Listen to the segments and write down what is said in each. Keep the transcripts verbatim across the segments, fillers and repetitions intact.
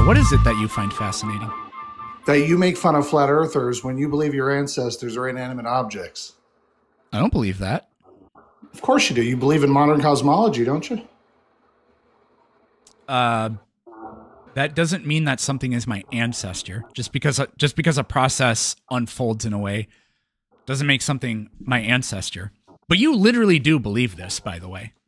what is it that you find fascinating? That you make fun of flat earthers when you believe your ancestors are inanimate objects. I don't believe that. Of course you do. You believe in modern cosmology, don't you? Uh, that doesn't mean that something is my ancestor. Just because just because a process unfolds in a way doesn't make something my ancestor. But you literally do believe this, by the way.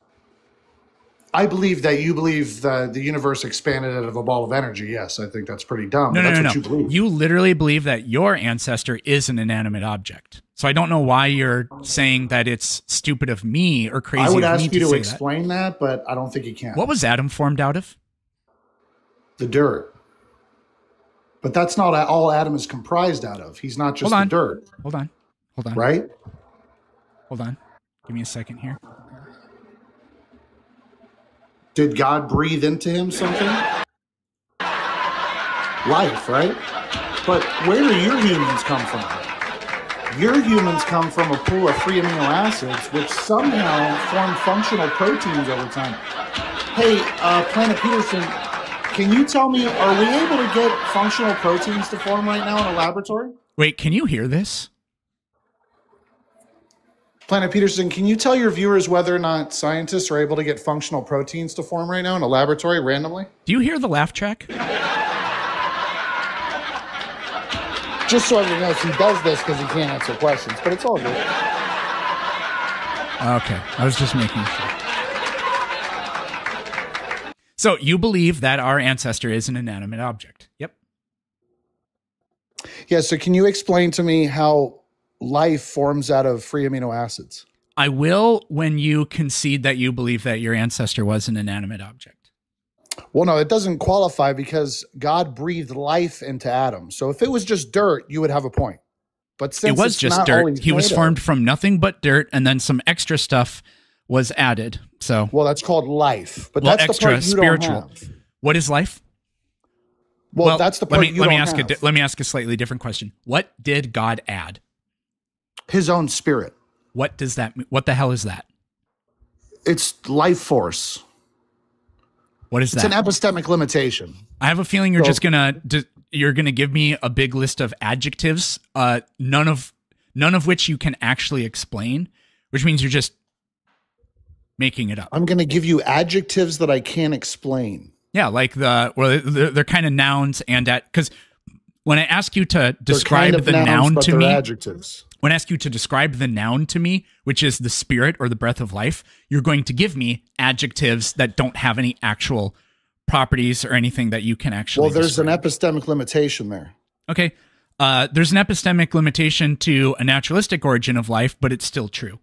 I believe that you believe that the universe expanded out of a ball of energy. Yes, I think that's pretty dumb. No, no, that's no, what no. you believe. You literally believe that your ancestor is an inanimate object. So I don't know why you're saying that it's stupid of me or crazy I would of ask me you to, to say explain that. that, but I don't think you can. What was Adam formed out of? The dirt. But that's not all Adam is comprised out of. He's not just Hold on. the dirt. Hold on. Hold on. Right? Hold on. Give me a second here. Did God breathe into him something? Life, right? But where do your humans come from? Your humans come from a pool of free amino acids, which somehow form functional proteins over time. Hey, uh, Planet Peterson, can you tell me, are we able to get functional proteins to form right now in a laboratory? Wait, can you hear this? Planet Peterson, can you tell your viewers whether or not scientists are able to get functional proteins to form right now in a laboratory randomly? Do you hear the laugh track? Just so everyone knows, he does this because he can't answer questions, but it's all good. Okay, I was just making sure. So you believe that our ancestor is an inanimate object? Yep. Yeah, so can you explain to me how life forms out of free amino acids? I will when you concede that you believe that your ancestor was an inanimate object. Well, no, it doesn't qualify because God breathed life into Adam. So if it was just dirt, you would have a point. But since it was it's just not dirt, he was made formed of, from nothing but dirt, and then some extra stuff was added. So, well, that's called life. But well, that's extra the part you spiritual. don't have. What is life? Well, well that's the part let me, you let don't me ask have. a let me ask a slightly different question. What did God add? His own spirit. What does that mean? What the hell is that? It's life force. What is it's that? It's an epistemic limitation. I have a feeling you're so, just gonna you're gonna give me a big list of adjectives, uh, none of none of which you can actually explain, which means you're just making it up. I'm gonna give you adjectives that I can't explain. Yeah, like the well, they're, they're kind of nouns and at because when I ask you to describe kind of the nouns, noun but to they're me, adjectives. When I ask you to describe the noun to me, which is the spirit or the breath of life, you're going to give me adjectives that don't have any actual properties or anything that you can actually Well, there's describe. an epistemic limitation there. Okay. Uh, there's an epistemic limitation to a naturalistic origin of life, but it's still true.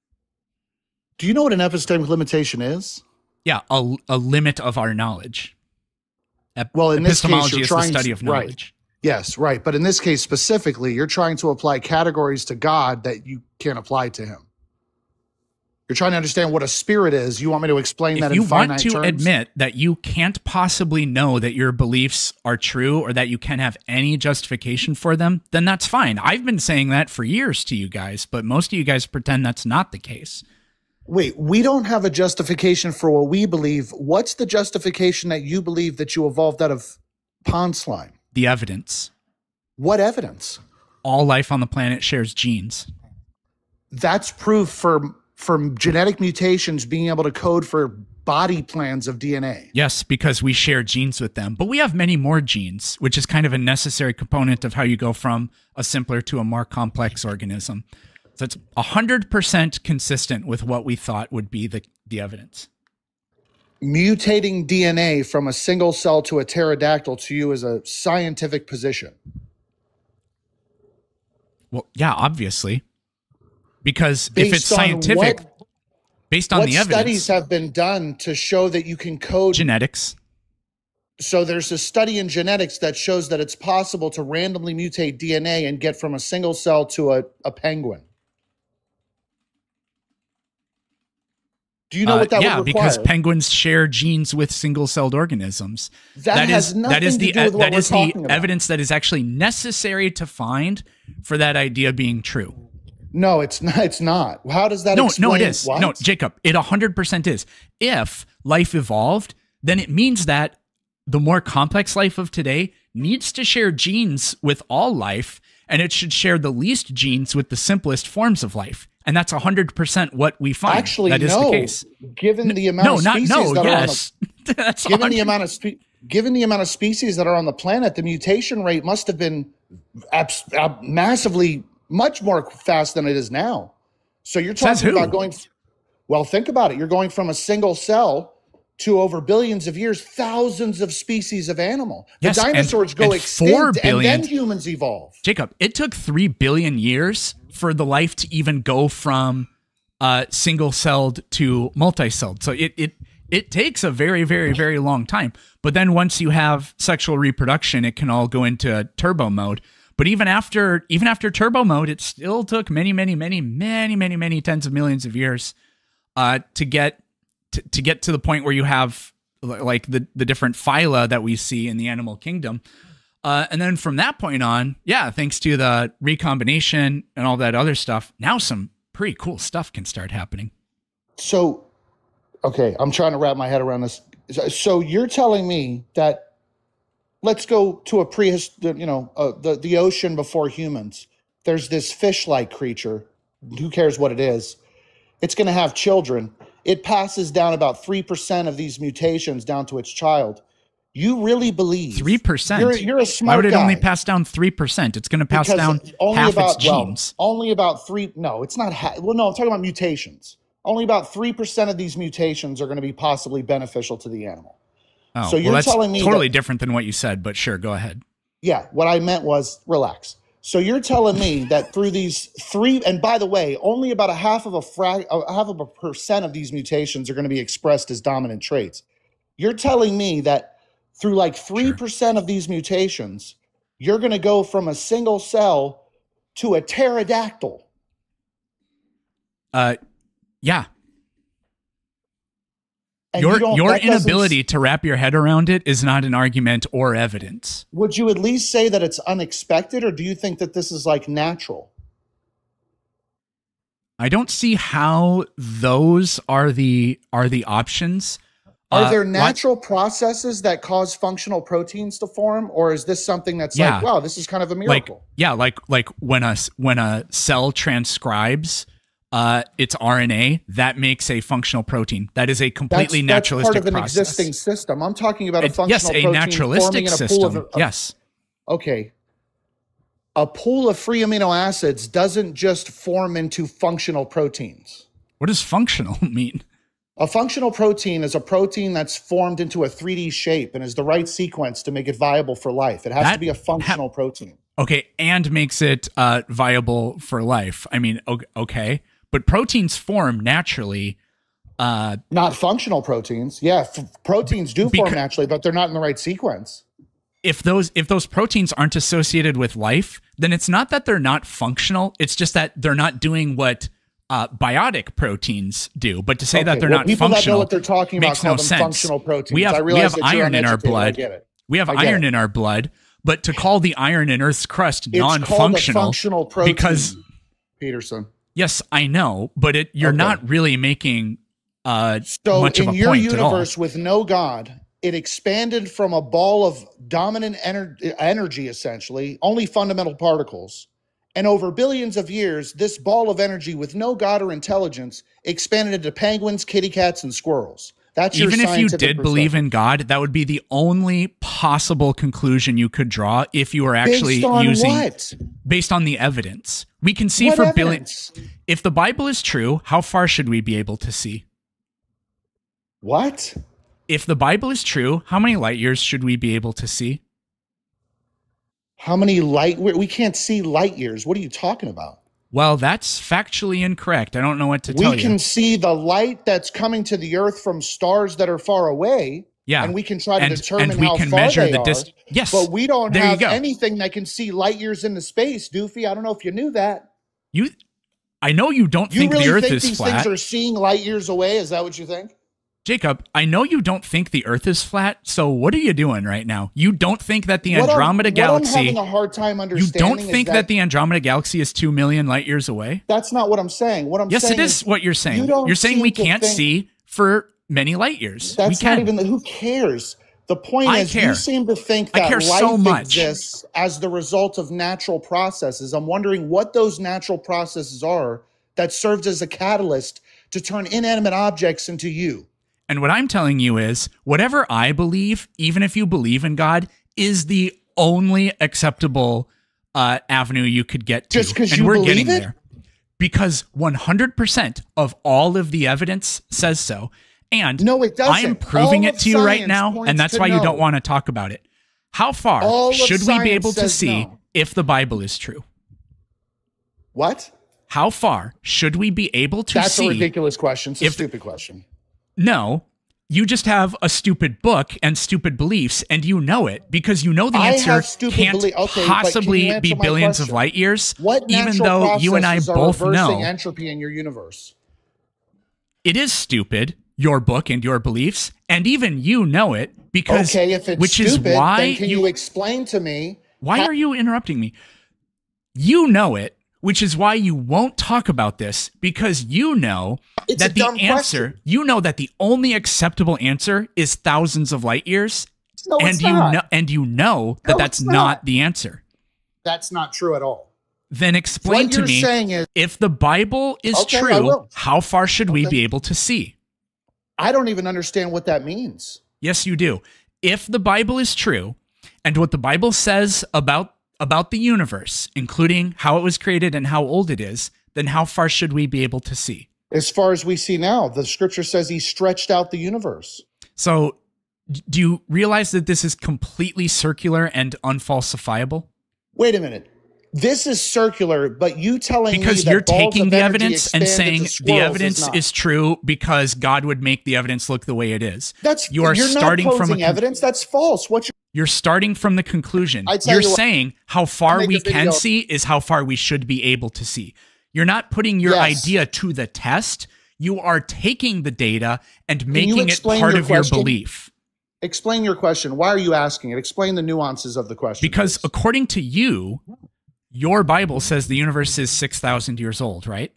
Do you know what an epistemic limitation is? Yeah, a, a limit of our knowledge. Ep well, in this case, you're is trying the study of knowledge. Right. Yes, right. But in this case specifically, you're trying to apply categories to God that you can't apply to him. You're trying to understand what a spirit is. You want me to explain if that in you finite want to terms? admit that you can't possibly know that your beliefs are true or that you can have any justification for them, then that's fine. I've been saying that for years to you guys, but most of you guys pretend that's not the case. Wait, we don't have a justification for what we believe. What's the justification that you believe that you evolved out of pond slime? The evidence. What evidence? All life on the planet shares genes. That's proof for, for genetic mutations being able to code for body plans of D N A. Yes, because we share genes with them. But we have many more genes, which is kind of a necessary component of how you go from a simpler to a more complex organism. So it's one hundred percent consistent with what we thought would be the, the evidence. Mutating D N A from a single cell to a pterodactyl to you is a scientific position. Well, yeah, obviously. Because based if it's scientific, what, based on the evidence. What studies have been done to show that you can code... Genetics. So there's a study in genetics that shows that it's possible to randomly mutate D N A and get from a single cell to a, a penguin. Do you know uh, what that yeah, would require? Yeah, because penguins share genes with single-celled organisms. That, that has is, nothing that is the, to do with what That we're is the talking about. evidence that is actually necessary to find for that idea being true. No, it's not. It's not. How does that no, explain? No, it is. What? No, Jacob, it one hundred percent is. If life evolved, then it means that the more complex life of today needs to share genes with all life, and it should share the least genes with the simplest forms of life. And that's one hundred percent what we find. Actually, that is no. the case. Given the amount no, of not, species no, that yes. are on the, that's given one hundred the amount of spe- given the amount of species that are on the planet, the mutation rate must have been abs- ab- massively much more fast than it is now. So you're Says talking who? about going. Well, think about it. You're going from a single cell to over billions of years, thousands of species of animal. The Yes, and- dinosaurs go and extinct, four and billion then humans evolve. Jacob, it took three billion years for the life to even go from uh, single-celled to multi-celled. So it it it takes a very, very, very long time. But then once you have sexual reproduction, it can all go into turbo mode. But even after even after turbo mode, it still took many, many, many, many, many, many tens of millions of years uh, to get to, to get to the point where you have like the the different phyla that we see in the animal kingdom. Uh, and then from that point on, yeah, thanks to the recombination and all that other stuff, now some pretty cool stuff can start happening. So, okay, I'm trying to wrap my head around this. So you're telling me that let's go to a prehistoric, you know, uh, the, the ocean before humans. There's this fish-like creature. Who cares what it is? It's going to have children. It passes down about three percent of these mutations down to its child. You really believe three percent? You're, you're a smart Why would it guy. only pass down three percent? It's going to pass Because down only half about, its genes. Well, only about three. No, it's not. Ha- well, no, I'm talking about mutations. Only about three percent of these mutations are going to be possibly beneficial to the animal. Oh, so you're well, that's telling me totally that, different than what you said, but sure, go ahead. Yeah, what I meant was relax. So you're telling me that through these three, and by the way, only about a half of a fra- a half of a percent of these mutations are going to be expressed as dominant traits. You're telling me that through like three percent of these mutations, you're going to go from a single cell to a pterodactyl. Uh, yeah. And your you don't- your that doesn't- inability to wrap your head around it is not an argument or evidence. Would you at least say that it's unexpected, or do you think that this is like natural? I don't see how those are the are the options. Are Uh, there what- natural processes that cause functional proteins to form, or is this something that's Yeah. like, wow, this is kind of a like miracle? yeah, like like when a when a cell transcribes uh, its R N A, that makes a functional protein. That is a completely that's, that's naturalistic part of an process. existing system. I'm talking about a It- functional yes, a protein naturalistic forming in a system. pool of, of yes. Okay. A pool of free amino acids doesn't just form into functional proteins. What does functional mean? A functional protein is a protein that's formed into a three D shape and is the right sequence to make it viable for life. It has That to be a functional protein. Okay, and makes it uh, viable for life. I mean, o- okay, but proteins form naturally. Uh, Not functional proteins. Yeah, f- proteins do form Becau- naturally, but they're not in the right sequence. if those if those proteins aren't associated with life, then it's not that they're not functional. It's just that they're not doing what uh, biotic proteins do. But to say that Okay, they're well, not people that know functional what they're talking about makes call no them sense. functional proteins. We have I we realize have that you're iron in our uneducated. I blood. get it. We have I get iron it. in our blood, but to call the iron in Earth's crust It's called a non-functional functional protein, because Peterson. yes, I know, but it you're Okay. not really making uh, So much of in a your point at all. universe with no God, it expanded from a ball of dominant ener- energy, essentially, only fundamental particles. And over billions of years, this ball of energy with no God or intelligence expanded into penguins, kitty cats, and squirrels. That's your Even if you scientific did believe perspective. in God, that would be the only possible conclusion you could draw if you were actually Based on using what? based on the evidence. We can see What for evidence? billions. If the Bible is true, how far should we be able to see? What? If the Bible is true, how many light years should we be able to see? How many light? We we can't see light years. What are you talking about? Well, that's factually incorrect. I don't know what to tell We you. can see the light that's coming to the earth from stars that are far away. Yeah. And we can try to And- determine and we how can far measure they the are. dis- Yes. But we don't There you have go. anything that can see light years into space, Doofy. I don't know if you knew that. You I know you don't You think really the earth think is these flat. things are seeing light years away? Is that what you think? Jacob, I know you don't think the earth is flat, so what are you doing right now? You don't think that the What I'm- Andromeda what galaxy I'm having a hard time You understanding don't is think that, the Andromeda galaxy is two million light years away? That's not what I'm saying. What I'm Yes, saying it is what you're saying. you don't You're saying we seem to can't think- see for many light years. That's we can. not even the, who cares? The point I is, care. you seem to think I that care life so much. exists as the result of natural processes. I'm wondering what those natural processes are that served as a catalyst to turn inanimate objects into you. And what I'm telling you is, whatever I believe, even if you believe in God, is the only acceptable uh, avenue you could get to. Just because and you we're believe getting it? there. Because one hundred percent of all of the evidence says so. And No, it doesn't. I am proving All it of to you right science now, points and that's to why you no. don't want to talk about it. How far All of should we be science able to says see no. if the Bible is true? What? How far should we be able to That's see? a ridiculous question. It's a if- stupid question. No, you just have a stupid book and stupid beliefs, and you know it because you know the I answer have stupid can't belie- okay, but can you possibly answer be my billions of question? light years, What even natural though you and I processes are both reversing know entropy in your universe? it is stupid, your book and your beliefs, and even you know it because Okay, if it's which stupid, is why then can you, explain to me? Why how- are you interrupting me? You know it, which is why you won't talk about this because you know It's a that the dumb answer, question. you know that the only acceptable answer is thousands of light years, No, it's and you not. know and you know that No, that's it's not. not. the answer. That's not true at all. Then explain What to you're me saying is, if the Bible is Okay, I true, will. how far should we Okay. be able to see? I don't even understand what that means. Yes, you do. If the Bible is true, and what the Bible says about about the universe, including how it was created and how old it is, then how far should we be able to see? As far as we see now, the scripture says he stretched out the universe. So, d- do you realize that this is completely circular and unfalsifiable? Wait a minute. This is circular, but you telling Because me that you're balls taking of the energy evidence and expand saying into the squirrels evidence not. is true because God would make the evidence look the way it is. That's You are you're starting not from a posing con- evidence. That's false. What you You're starting from the conclusion. I tell You're you what, saying how far make we a video. can see is how far we should be able to see. You're not putting your Yes. idea to the test. You are taking the data and you making it explain part your of your question? belief. explain your question. Why are you asking it? Explain the nuances of the question. Because please. according to you, your Bible says the universe is six thousand years old, right?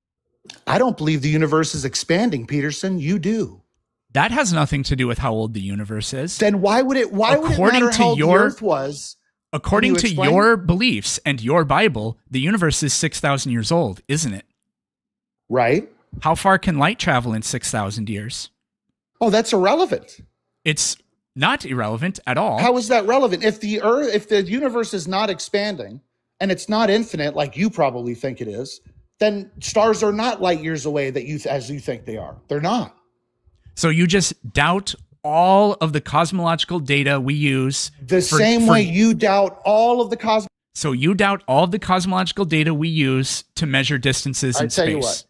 I don't believe the universe is expanding, Peterson. You do. That has nothing to do with how old the universe is. Then why would it? Why would it According matter to how old your- the Earth was? According you to explain? your beliefs and your Bible, the universe is six thousand years old, isn't it? Right. How far can light travel in six thousand years? Oh, that's irrelevant. It's not irrelevant at all. How is that relevant? If the Earth, if the universe is not expanding and it's not infinite, like you probably think it is, then stars are not light years away that you as you think they are. They're not. So you just doubt all of the cosmological data we use. The for- same for- way you doubt all of the cosmos. So you doubt all of the cosmological data we use to measure distances I in tell space. you what.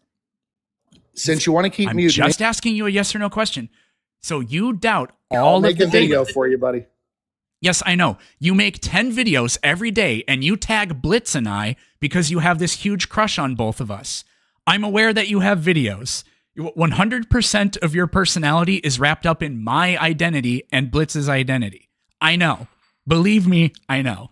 Since you want to keep I'm muting just me, asking you a yes or no question. So you doubt I'll all make of the a video data. for you, buddy. Yes, I know. You make ten videos every day and you tag Blitz and I because you have this huge crush on both of us. I'm aware that you have videos. one hundred percent of your personality is wrapped up in my identity and Blitz's identity. I know. Believe me, I know.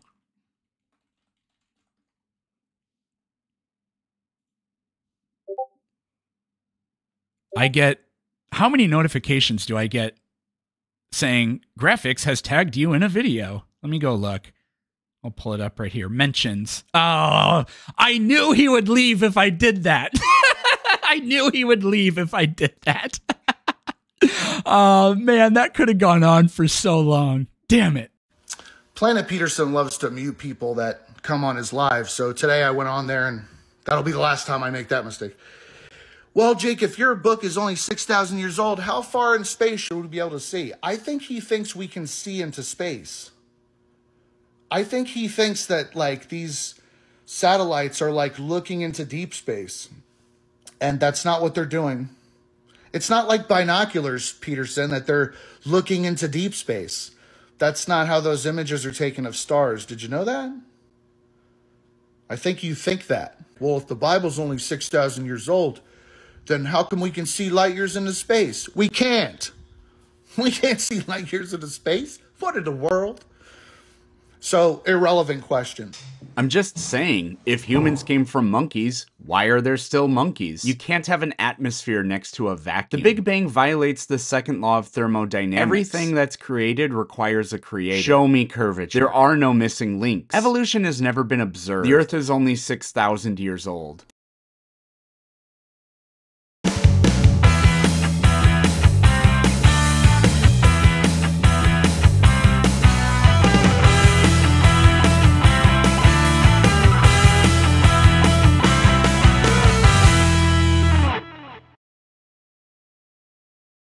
I get, how many notifications do I get saying Graphics has tagged you in a video? Let me go look. I'll pull it up right here. Mentions. Oh, I knew he would leave if I did that. I knew he would leave if I did that. Oh, man, that could have gone on for so long. Damn it. Planet Peterson loves to mute people that come on his live. So today I went on there, and that'll be the last time I make that mistake. Well, Jake, if your book is only six thousand years old, how far in space should we be able to see? I think he thinks we can see into space. I think he thinks that, like, these satellites are, like, looking into deep space. And that's not what they're doing. It's not like binoculars, Peterson, that they're looking into deep space. That's not how those images are taken of stars. Did you know that? I think you think that. Well, if the Bible's only six thousand years old, then how come we can see light years into space? We can't. We can't see light years into space. What in the world? So, irrelevant question. I'm just saying, if humans came from monkeys, why are there still monkeys? You can't have an atmosphere next to a vacuum. The Big Bang violates the second law of thermodynamics. Everything that's created requires a creator. Show me curvature. There are no missing links. Evolution has never been observed. The Earth is only six thousand years old.